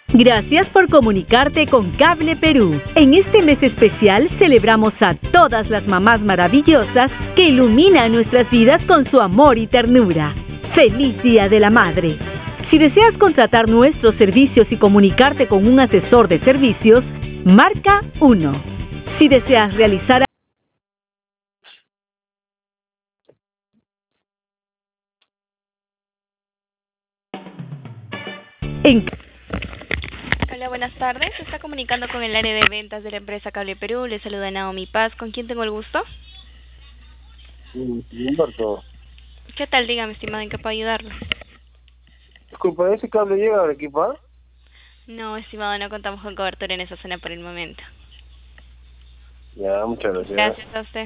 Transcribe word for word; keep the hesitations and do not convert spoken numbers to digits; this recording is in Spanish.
Gracias por comunicarte con Cable Perú. En este mes especial celebramos a todas las mamás maravillosas que iluminan nuestras vidas con su amor y ternura. ¡Feliz Día de la Madre! Si deseas contratar nuestros servicios y comunicarte con un asesor de servicios, marca uno. Si deseas realizar en Hola, buenas tardes. Se está comunicando con el área de ventas de la empresa Cable Perú. Le saluda Naomi Paz. ¿Con quién tengo el gusto? Sí, Humberto. ¿Qué tal? Dígame, estimado, ¿en qué puedo ayudarlo? Disculpa, ¿ese cable llega a Arequipa? No, estimado, no contamos con cobertura en esa zona por el momento. Ya, muchas gracias. Gracias a usted.